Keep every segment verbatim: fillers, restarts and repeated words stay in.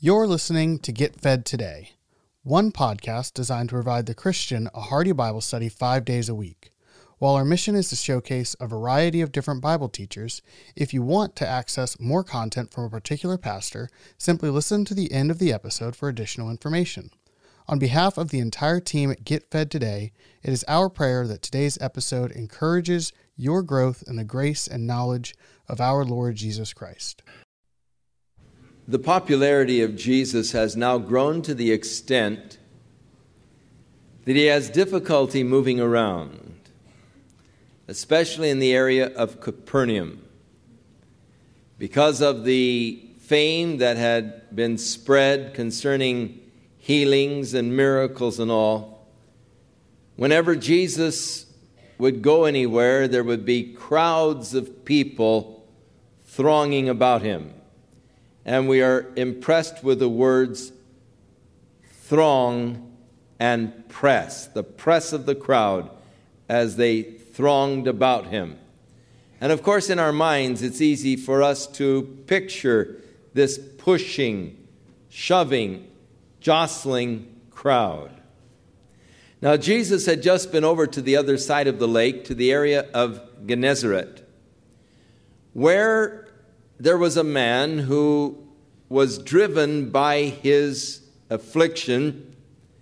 You're listening to Get Fed Today, one podcast designed to provide the Christian a hearty Bible study five days a week. While our mission is to showcase a variety of different Bible teachers, if you want to access more content from a particular pastor, simply listen to the end of the episode for additional information. On behalf of the entire team at Get Fed Today, it is our prayer that today's episode encourages your growth in the grace and knowledge of our Lord Jesus Christ. The popularity of Jesus has now grown to the extent that he has difficulty moving around, especially in the area of Capernaum, because of the fame that had been spread concerning healings and miracles and all. Whenever Jesus would go anywhere, there would be crowds of people thronging about him. And we are impressed with the words throng and press, the press of the crowd as they thronged about him. And of course, in our minds, it's easy for us to picture this pushing, shoving, jostling crowd. Now, Jesus had just been over to the other side of the lake, to the area of Gennesaret, where there was a man who was driven by his affliction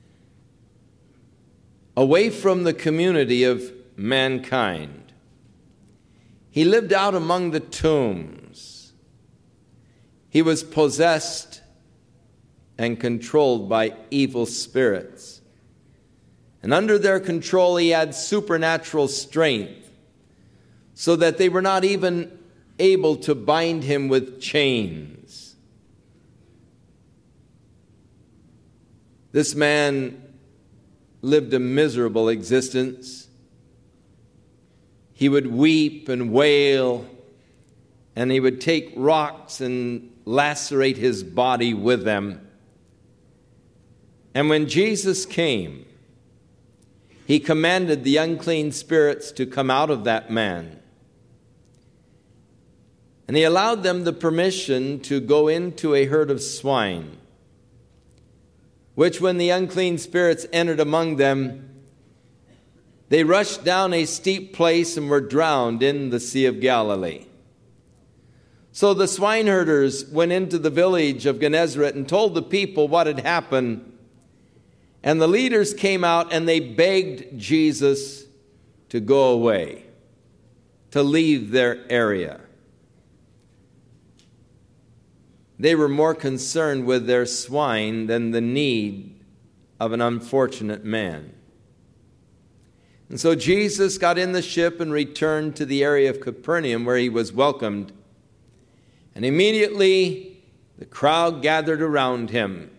away from the community of mankind. He lived out among the tombs. He was possessed and controlled by evil spirits. And under their control, he had supernatural strength, so that they were not even able to bind him with chains. This man lived a miserable existence. He would weep and wail, and he would take rocks and lacerate his body with them. And when Jesus came, he commanded the unclean spirits to come out of that man. And he allowed them the permission to go into a herd of swine, which when the unclean spirits entered among them, they rushed down a steep place and were drowned in the Sea of Galilee. So the swineherders went into the village of Gennesaret and told the people what had happened. And the leaders came out and they begged Jesus to go away, to leave their area. They were more concerned with their swine than the need of an unfortunate man. And so Jesus got in the ship and returned to the area of Capernaum, where he was welcomed. And immediately the crowd gathered around him.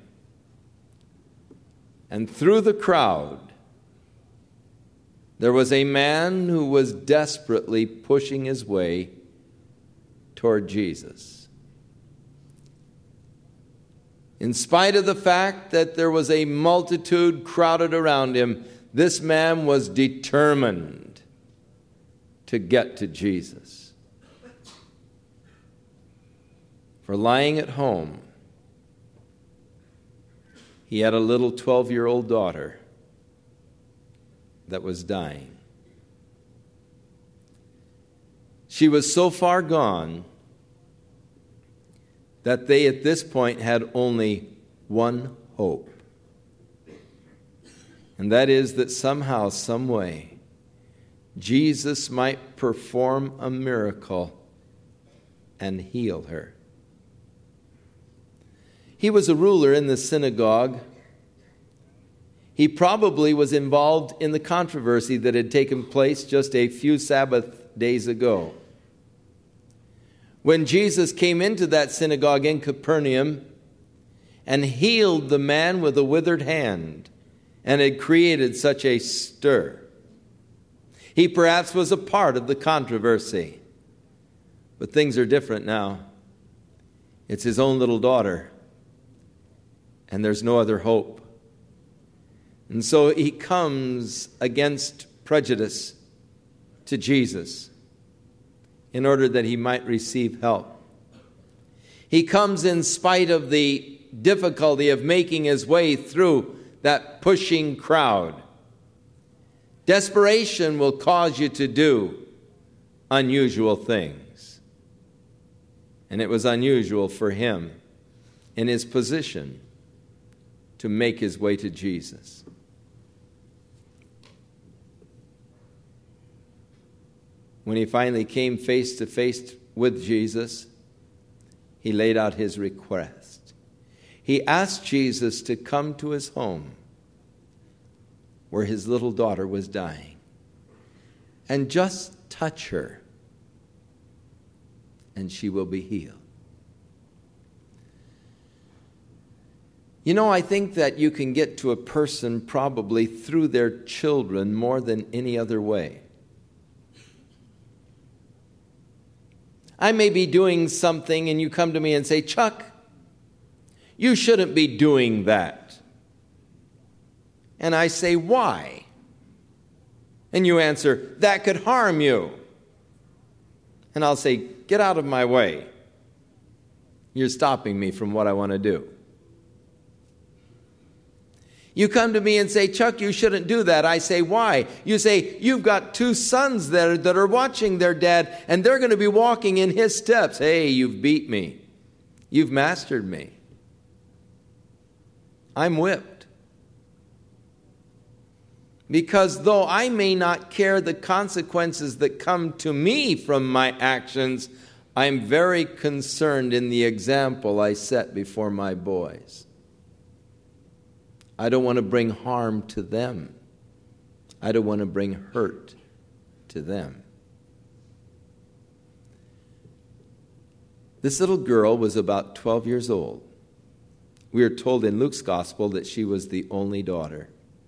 And through the crowd, there was a man who was desperately pushing his way toward Jesus. In spite of the fact that there was a multitude crowded around him, this man was determined to get to Jesus. For lying at home, he had a little twelve-year-old daughter that was dying. She was so far gone that they at this point had only one hope. And that is that somehow, some way, Jesus might perform a miracle and heal her. He was a ruler in the synagogue. He probably was involved in the controversy that had taken place just a few Sabbath days ago. When Jesus came into that synagogue in Capernaum and healed the man with a withered hand and had created such a stir. He perhaps was a part of the controversy. But things are different now. It's his own little daughter, and there's no other hope. And so he comes against prejudice to Jesus in order that he might receive help. He comes in spite of the difficulty of making his way through that pushing crowd. Desperation will cause you to do unusual things. And it was unusual for him in his position to make his way to Jesus. When he finally came face to face with Jesus, he laid out his request. He asked Jesus to come to his home where his little daughter was dying and just touch her, and she will be healed. You know, I think that you can get to a person probably through their children more than any other way. I may be doing something and you come to me and say, Chuck, you shouldn't be doing that. And I say, why? And you answer, that could harm you. And I'll say, get out of my way. You're stopping me from what I want to do. You come to me and say, Chuck, you shouldn't do that. I say, why? You say, you've got two sons there that are watching their dad, and they're going to be walking in his steps. Hey, you've beat me. You've mastered me. I'm whipped. Because though I may not care the consequences that come to me from my actions, I'm very concerned in the example I set before my boys. I don't want to bring harm to them. I don't want to bring hurt to them. This little girl was about twelve years old. We are told in Luke's gospel that she was the only daughter.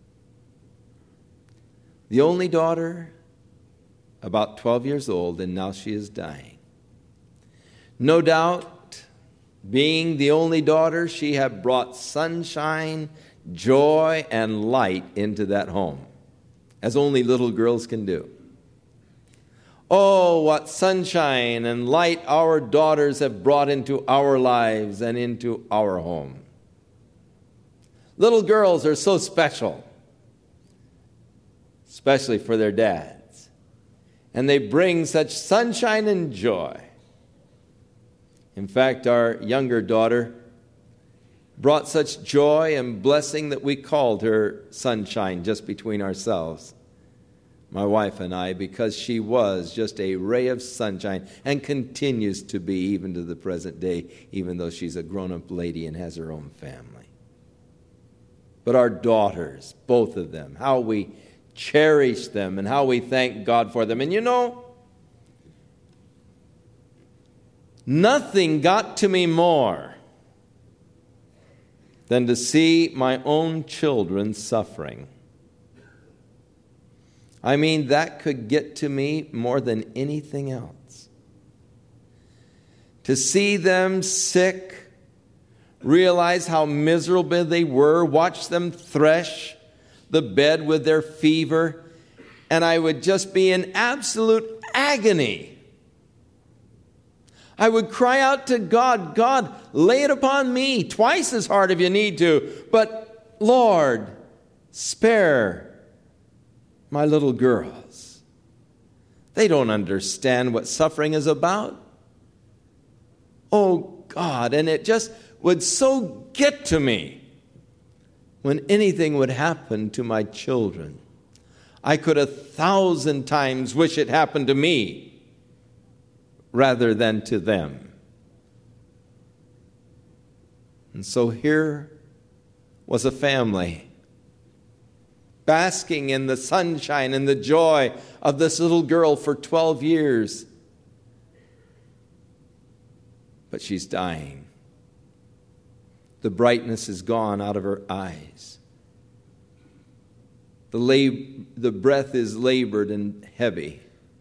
The only daughter, about twelve years old, and now she is dying. No doubt, being the only daughter, she had brought sunshine, joy, and light into that home, as only little girls can do. Oh, what sunshine and light our daughters have brought into our lives and into our home. Little girls are so special, especially for their dads. And they bring such sunshine and joy. In fact, our younger daughter brought such joy and blessing that we called her Sunshine just between ourselves, my wife and I, because she was just a ray of sunshine and continues to be even to the present day, even though she's a grown-up lady and has her own family. But our daughters, both of them, how we cherish them and how we thank God for them. And you know, nothing got to me more than to see my own children suffering. I mean, that could get to me more than anything else. To see them sick, realize how miserable they were, watch them thresh the bed with their fever, and I would just be in absolute agony. I would cry out to God, God, lay it upon me twice as hard if you need to, but Lord, spare my little girls. They don't understand what suffering is about. Oh God, and it just would so get to me when anything would happen to my children. I could a thousand times wish it happened to me rather than to them. And so here was a family basking in the sunshine and the joy of this little girl for twelve years. But she's dying. The brightness is gone out of her eyes. The, lab- the breath is labored and heavy.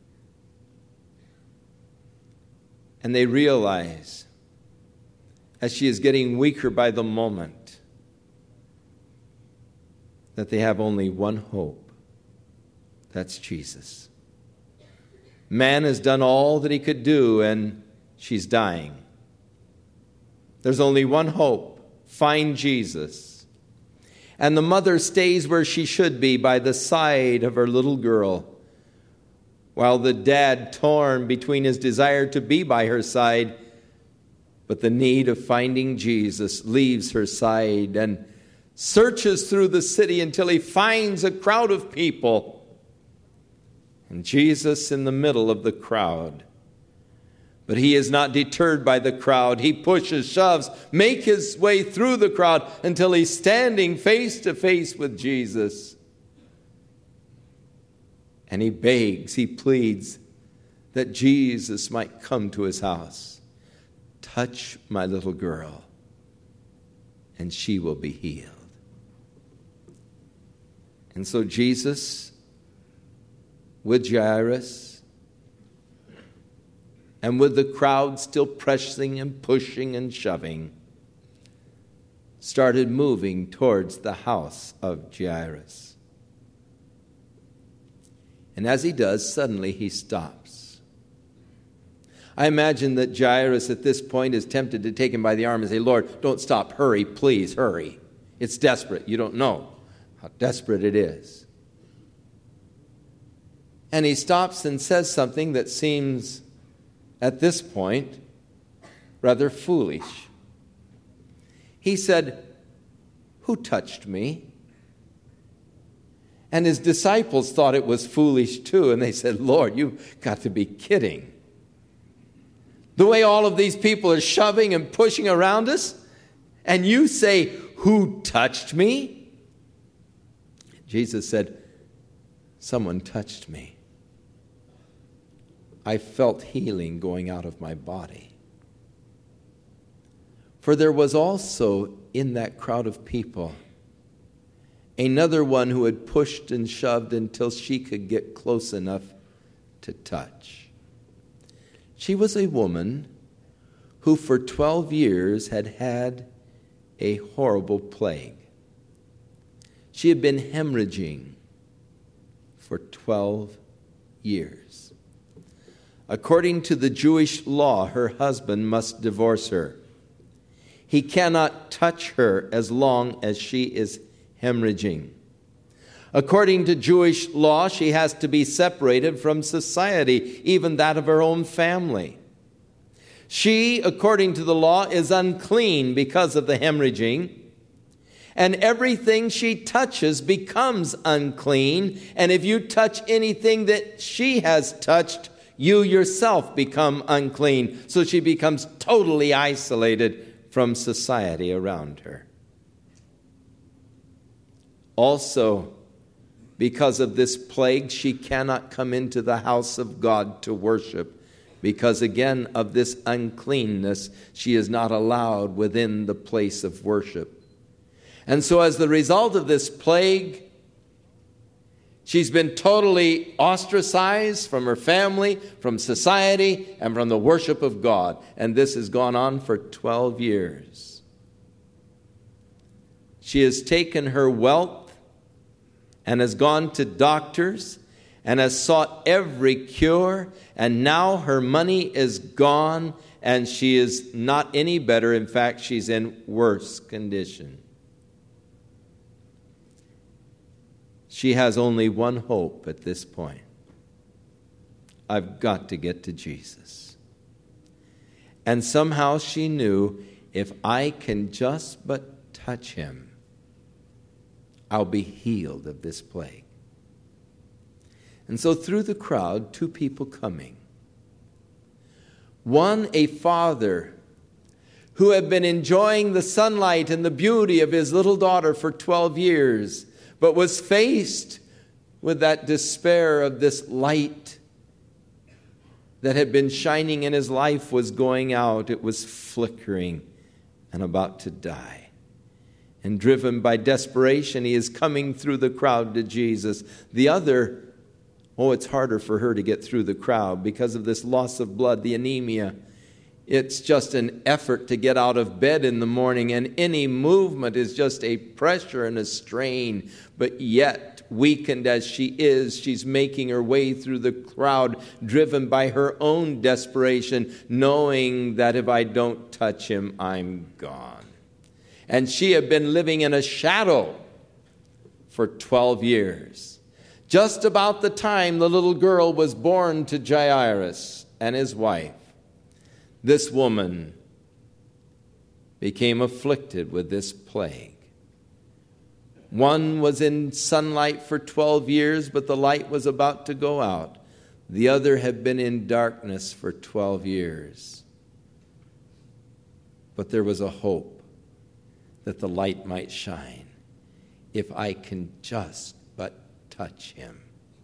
And they realize, as she is getting weaker by the moment, that they have only one hope. That's Jesus. Man has done all that he could do, and she's dying. There's only one hope find Jesus. And the mother stays where she should be, by the side of her little girl, while the dad, torn between his desire to be by her side but the need of finding Jesus, leaves her side and searches through the city until he finds a crowd of people. And Jesus in the middle of the crowd. But he is not deterred by the crowd. He pushes, shoves, makes his way through the crowd until he's standing face to face with Jesus. And he begs, he pleads that Jesus might come to his house. Touch my little girl, and she will be healed. And so Jesus, with Jairus, and with the crowd still pressing and pushing and shoving, started moving towards the house of Jairus. And as he does, suddenly he stops. I imagine that Jairus at this point is tempted to take him by the arm and say, Lord, don't stop, hurry, please, hurry. It's desperate. You don't know how desperate it is. And he stops and says something that seems, at this point, rather foolish. He said, who touched me? And his disciples thought it was foolish too, and they said, Lord, you've got to be kidding. The way all of these people are shoving and pushing around us, and you say, who touched me? Jesus said, someone touched me. I felt healing going out of my body. For there was also in that crowd of people another one who had pushed and shoved until she could get close enough to touch. She was a woman who for twelve years had had a horrible plague. She had been hemorrhaging for twelve years. According to the Jewish law, her husband must divorce her. He cannot touch her as long as she is hemorrhaging. According to Jewish law, she has to be separated from society, even that of her own family. She, according to the law, is unclean because of the hemorrhaging, and everything she touches becomes unclean, and if you touch anything that she has touched, you yourself become unclean. So she becomes totally isolated from society around her. Also, because of this plague, she cannot come into the house of God to worship. Because again, of this uncleanness, she is not allowed within the place of worship. And so as the result of this plague, she's been totally ostracized from her family, from society, and from the worship of God. And this has gone on for twelve years. She has taken her wealth and has gone to doctors and has sought every cure, and now her money is gone and she is not any better. In fact, she's in worse condition. She has only one hope at this point. I've got to get to Jesus. And somehow she knew, if I can just but touch him, I'll be healed of this plague. And so through the crowd, two people coming. One, a father who had been enjoying the sunlight and the beauty of his little daughter for twelve years, but was faced with that despair of this light that had been shining in his life was going out. It was flickering and about to die. And driven by desperation, he is coming through the crowd to Jesus. The other, oh, it's harder for her to get through the crowd because of this loss of blood, the anemia. It's just an effort to get out of bed in the morning, and any movement is just a pressure and a strain. But yet, weakened as she is, she's making her way through the crowd, driven by her own desperation, knowing that if I don't touch him, I'm gone. and she had been living in a shadow for twelve years. Just about the time the little girl was born to Jairus and his wife, this woman became afflicted with this plague. One was in sunlight for twelve years, but the light was about to go out. The other had been in darkness for twelve years. But there was a hope that the light might shine if I can just but touch him.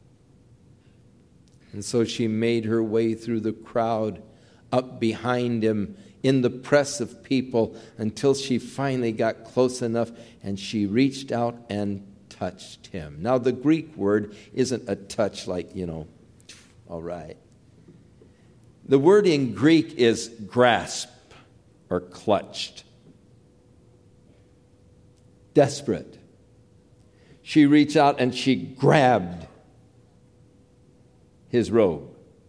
And so she made her way through the crowd, up behind him, in the press of people, until she finally got close enough and she reached out and touched him. Now, the Greek word isn't a touch like, you know, all right. The word in Greek is grasp or clutched. Desperate. She reached out and she grabbed his robe.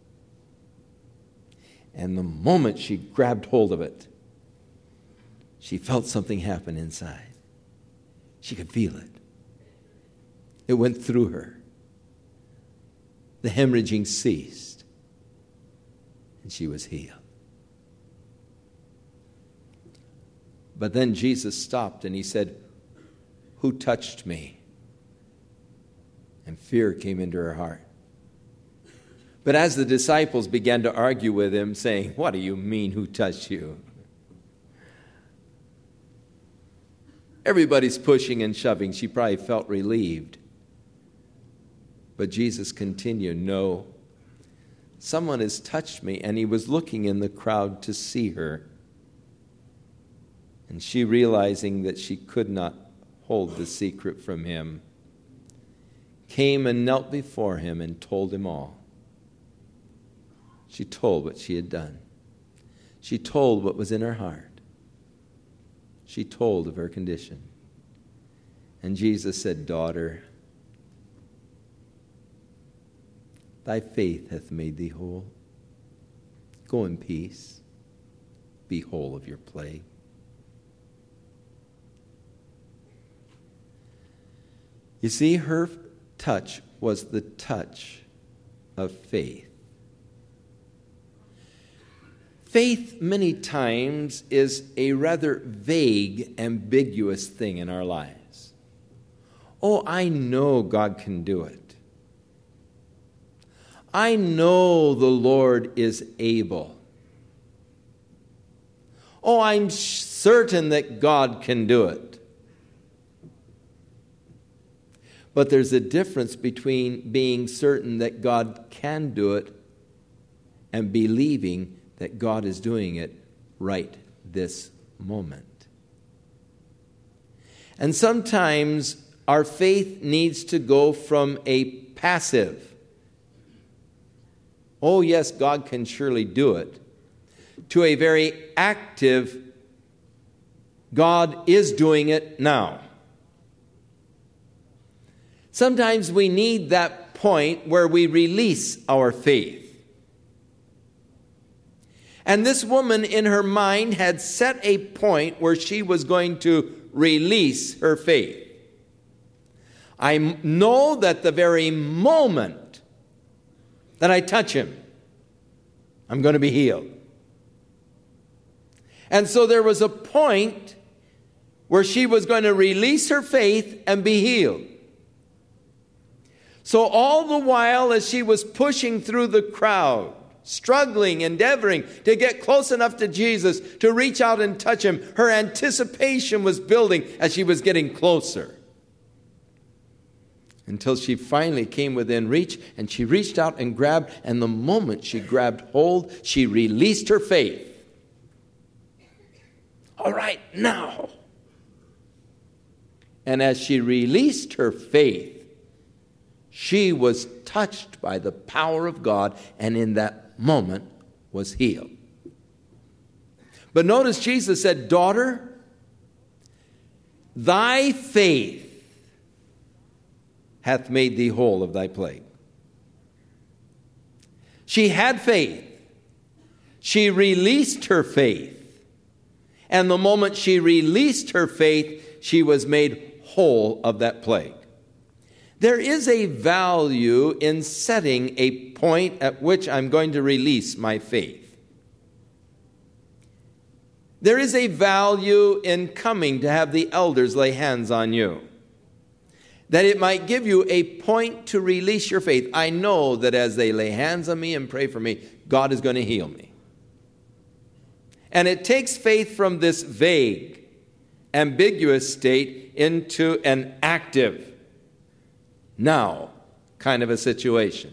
And the moment she grabbed hold of it, she felt something happen inside. She could feel it. It went through her. The hemorrhaging ceased, and she was healed. But then Jesus stopped and he said, "Who touched me?" And fear came into her heart. But as the disciples began to argue with him, saying, "What do you mean, who touched you?" Everybody's pushing and shoving. She probably felt relieved. But Jesus continued, "No, someone has touched me." And he was looking in the crowd to see her. And she, realizing that she could not hold the secret from him, came and knelt before him and told him all. She told what she had done. She told what was in her heart. She told of her condition. And Jesus said, "Daughter, thy faith hath made thee whole. Go in peace. Be whole of your plague." You see, her touch was the touch of faith. Faith, many times, is a rather vague, ambiguous thing in our lives. Oh, I know God can do it. I know the Lord is able. Oh, I'm certain that God can do it. But there's a difference between being certain that God can do it and believing that God is doing it right this moment. And sometimes our faith needs to go from a passive, "Oh yes, God can surely do it," to a very active, "God is doing it now." Sometimes we need that point where we release our faith. And this woman in her mind had set a point where she was going to release her faith. I know that the very moment that I touch him, I'm going to be healed. And so there was a point where she was going to release her faith and be healed. So all the while as she was pushing through the crowd, struggling, endeavoring to get close enough to Jesus to reach out and touch him, her anticipation was building as she was getting closer. Until she finally came within reach, and she reached out and grabbed, and the moment she grabbed hold, she released her faith. All right, now. And as she released her faith, she was touched by the power of God, and in that moment was healed. But notice Jesus said, "Daughter, thy faith hath made thee whole of thy plague." She had faith. She released her faith. And the moment she released her faith, she was made whole of that plague. There is a value in setting a point at which I'm going to release my faith. There is a value in coming to have the elders lay hands on you, that it might give you a point to release your faith. I know that as they lay hands on me and pray for me, God is going to heal me. And it takes faith from this vague, ambiguous state into an active, now kind of a situation.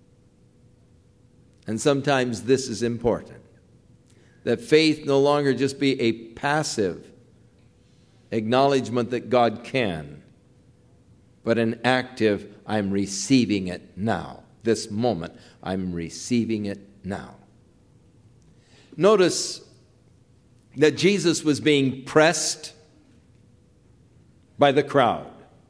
And sometimes this is important, that faith no longer just be a passive acknowledgement that God can, but an active, I'm receiving it now. This moment, I'm receiving it now. Notice that Jesus was being pressed by the crowd.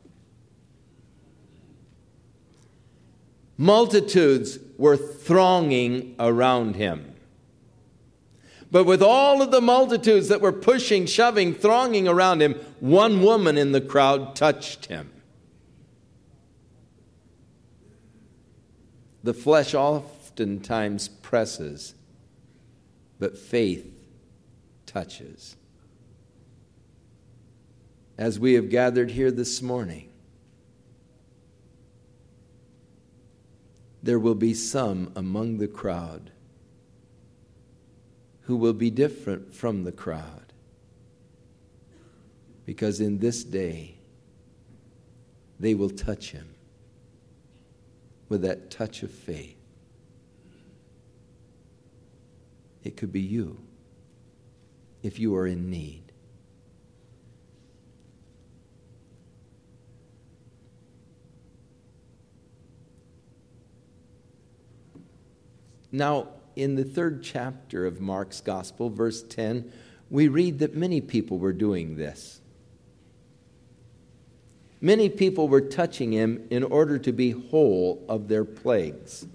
Multitudes were thronging around him. But with all of the multitudes that were pushing, shoving, thronging around him, one woman in the crowd touched him. The flesh oftentimes presses, but faith touches. As we have gathered here this morning, there will be some among the crowd who will be different from the crowd, because in this day they will touch him with that touch of faith. It could be you if you are in need. Now, in the third chapter of Mark's Gospel, verse ten, we read that many people were doing this. Many people were touching him in order to be whole of their plagues.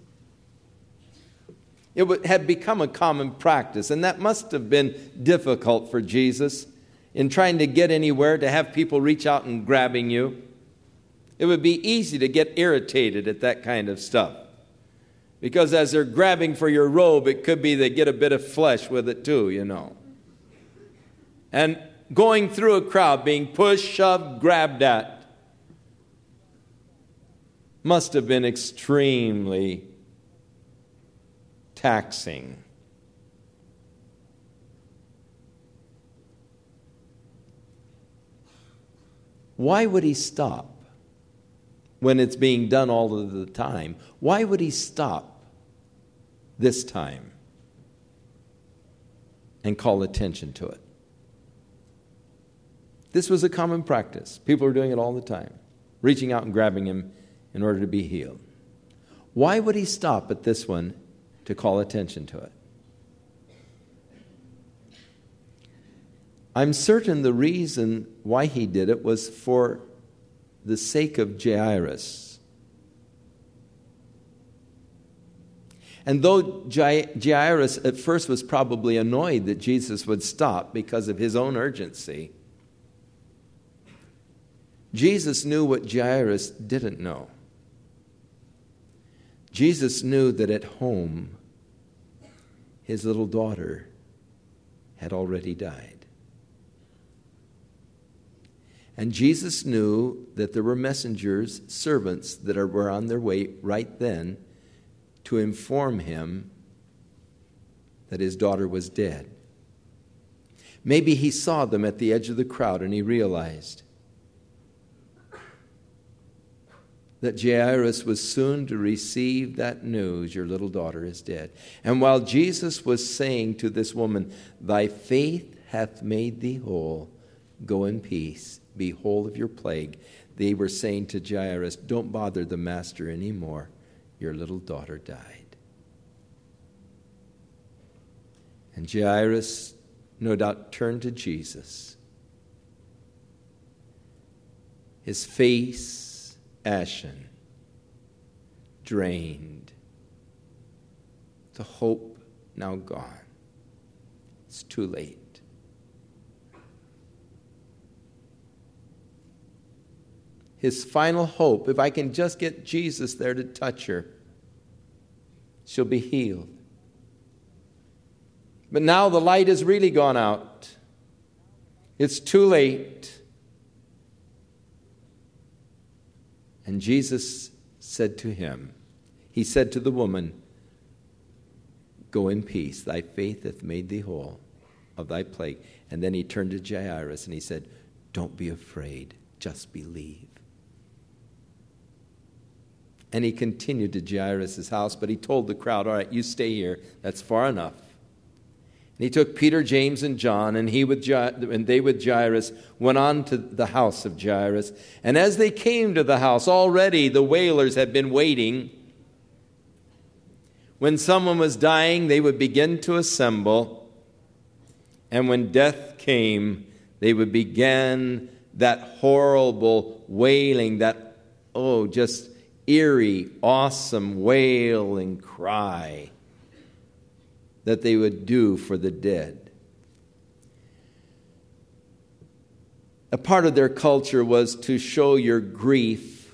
It had become a common practice, and that must have been difficult for Jesus in trying to get anywhere, to have people reach out and grabbing you. It would be easy to get irritated at that kind of stuff, because as they're grabbing for your robe, it could be they get a bit of flesh with it too, you know. And going through a crowd, being pushed, shoved, grabbed at, must have been extremely taxing. Why would he stop when it's being done all of the time? Why would he stop this time and call attention to it? This was a common practice. People were doing it all the time, reaching out and grabbing him in order to be healed. Why would he stop at this one to call attention to it? I'm certain the reason why he did it was for the sake of Jairus. And though Jairus at first was probably annoyed that Jesus would stop because of his own urgency, Jesus knew what Jairus didn't know. Jesus knew that at home, his little daughter had already died. And Jesus knew that there were messengers, servants that were on their way right then to inform him that his daughter was dead. Maybe he saw them at the edge of the crowd and he realized that Jairus was soon to receive that news, your little daughter is dead. And while Jesus was saying to this woman, thy faith hath made thee whole, go in peace, be whole of your plague, they were saying to Jairus, don't bother the master anymore, your little daughter died. And Jairus no doubt turned to Jesus, his face ashen, drained, the hope now gone. It's too late. his final hope. If I can just get Jesus there to touch her, she'll be healed. But now the light has really gone out. It's too late. And Jesus said to him, he said to the woman, go in peace, thy faith hath made thee whole of thy plague. And then he turned to Jairus and he said, don't be afraid, just believe. And he continued to Jairus' house, but he told the crowd, all right, you stay here, that's far enough. And he took Peter, James, and John, and he with Ja- and they with Jairus went on to the house of Jairus. And as they came to the house, already the wailers had been waiting. When someone was dying, they would begin to assemble. And when death came, they would begin that horrible wailing, that, oh, just eerie, awesome wailing cry that they would do for the dead. A part of their culture was to show your grief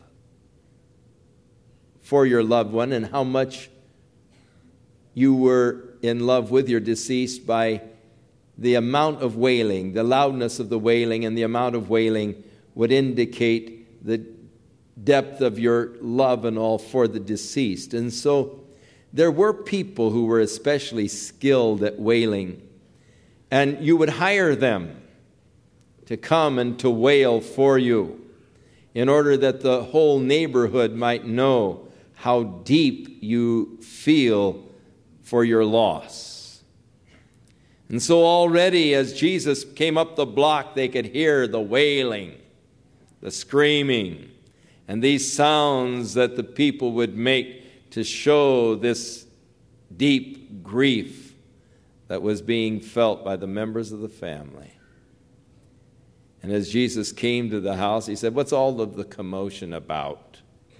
for your loved one and how much you were in love with your deceased by the amount of wailing. The loudness of the wailing and the amount of wailing would indicate the depth of your love and all for the deceased. And so there were people who were especially skilled at wailing, and you would hire them to come and to wail for you in order that the whole neighborhood might know how deep you feel for your loss. And so already as Jesus came up the block, they could hear the wailing, the screaming, and these sounds that the people would make to show this deep grief that was being felt by the members of the family. And as Jesus came to the house, he said, what's all of the commotion about?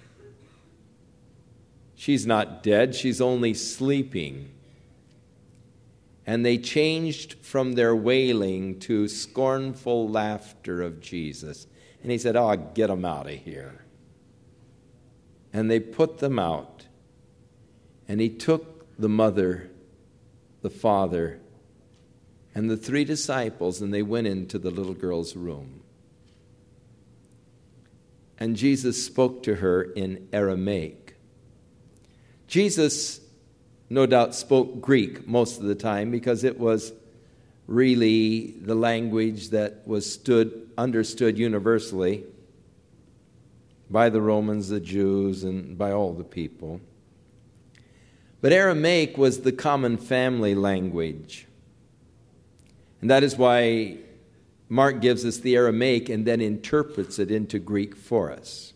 She's not dead, she's only sleeping. And they changed from their wailing to scornful laughter of Jesus. And he said, oh, get them out of here. And they put them out. And he took the mother, the father, and the three disciples, and they went into the little girl's room. And Jesus spoke to her in Aramaic. Jesus, no doubt, spoke Greek most of the time because it was really the language that was stood, understood universally by the Romans, the Jews, and by all the people. But Aramaic was the common family language. And that is why Mark gives us the Aramaic and then interprets it into Greek for us,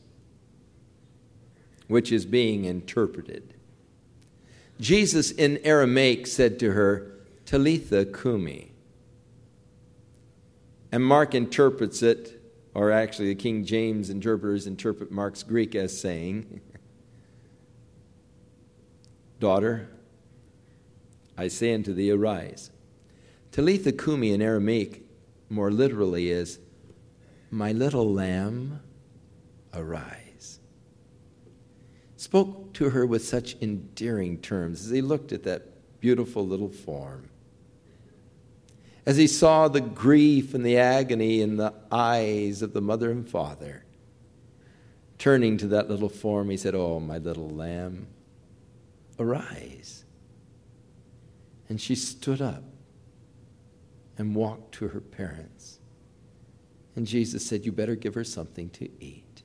which is being interpreted. Jesus in Aramaic said to her, Talitha Kumi. And Mark interprets it, or actually the King James interpreters interpret Mark's Greek as saying, daughter, I say unto thee, arise. Talitha Kumi in Aramaic more literally is, my little lamb, arise. Spoke to her with such endearing terms as he looked at that beautiful little form. As he saw the grief and the agony in the eyes of the mother and father, turning to that little form, he said, oh, my little lamb, arise. And she stood up and walked to her parents. And Jesus said, you better give her something to eat.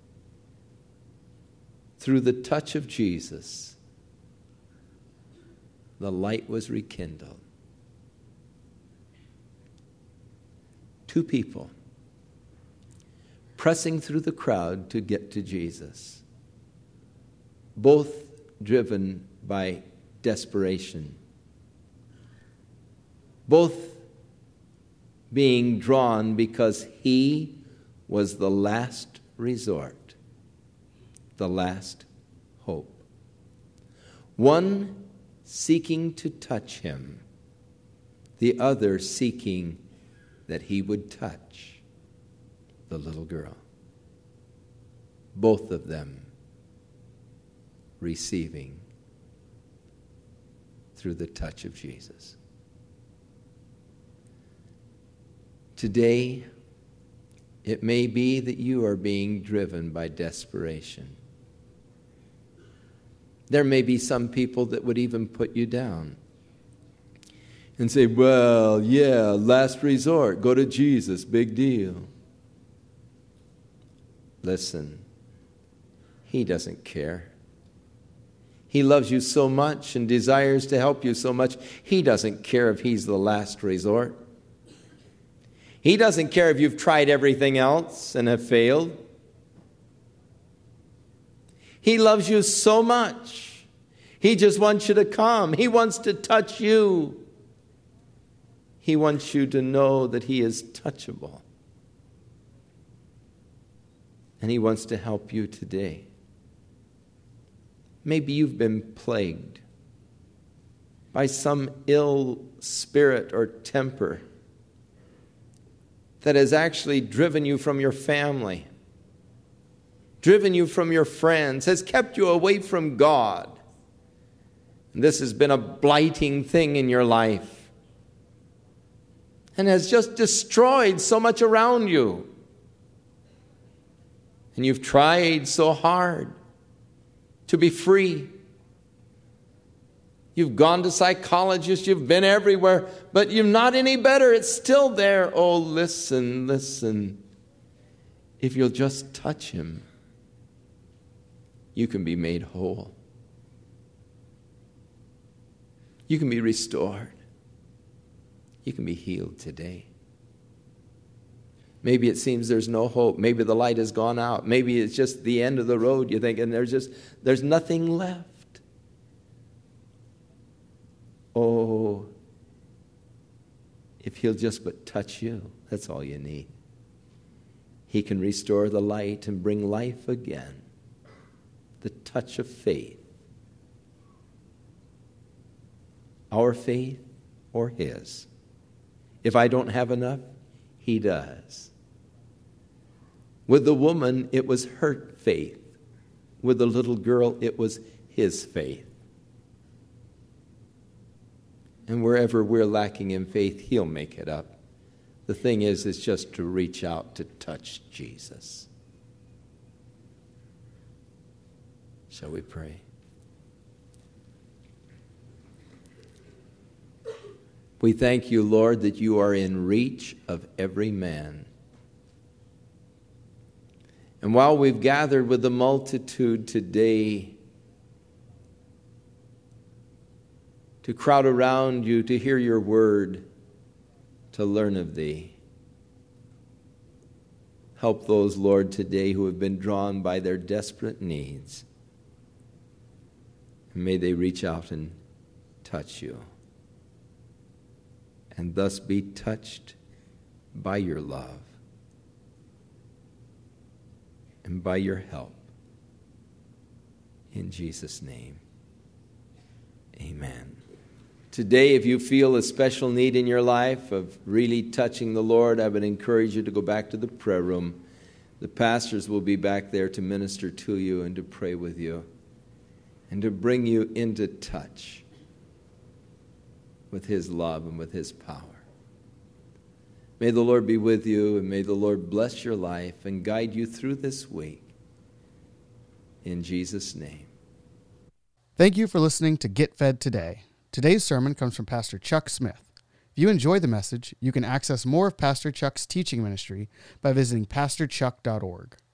Through the touch of Jesus, the light was rekindled. Two people pressing through the crowd to get to Jesus, both driven by desperation, both being drawn because he was the last resort, the last hope. One seeking to touch him, the other seeking that he would touch the little girl. both of them receiving through the touch of Jesus. Today, it may be that you are being driven by desperation. There may be some people that would even put you down and say, well, yeah, last resort, go to Jesus, big deal. Listen, he doesn't care. He loves you so much and desires to help you so much, he doesn't care if he's the last resort. He doesn't care if you've tried everything else and have failed. He loves you so much. He just wants you to come. He wants to touch you. He wants you to know that he is touchable. And he wants to help you today. Maybe you've been plagued by some ill spirit or temper that has actually driven you from your family, driven you from your friends, has kept you away from God. And this has been a blighting thing in your life and has just destroyed so much around you. And you've tried so hard to be free. You've gone to psychologists, you've been everywhere, but you're not any better. It's still there. Oh, listen, listen. If you'll just touch him, you can be made whole. You can be restored. You can be healed today. Maybe it seems there's no hope. Maybe the light has gone out. Maybe it's just the end of the road, you think, and there's just, there's nothing left. Oh, if he'll just but touch you, that's all you need. He can restore the light and bring life again. The touch of faith. Our faith or his. If I don't have enough, he does. With the woman, it was her faith. With the little girl, it was his faith. And wherever we're lacking in faith, he'll make it up. The thing is, is just to reach out to touch Jesus. Shall we pray? We thank you, Lord, that you are in reach of every man. And while we've gathered with the multitude today to crowd around you, to hear your word, to learn of thee, help those, Lord, today who have been drawn by their desperate needs. And may they reach out and touch you, and thus be touched by your love and by your help. In Jesus' name, amen. Today, if you feel a special need in your life of really touching the Lord, I would encourage you to go back to the prayer room. The pastors will be back there to minister to you and to pray with you and to bring you into touch with his love and with his power. May the Lord be with you, and may the Lord bless your life and guide you through this week. In Jesus' name. Thank you for listening to Get Fed Today. Today's sermon comes from Pastor Chuck Smith. If you enjoyed the message, you can access more of Pastor Chuck's teaching ministry by visiting pastor chuck dot org.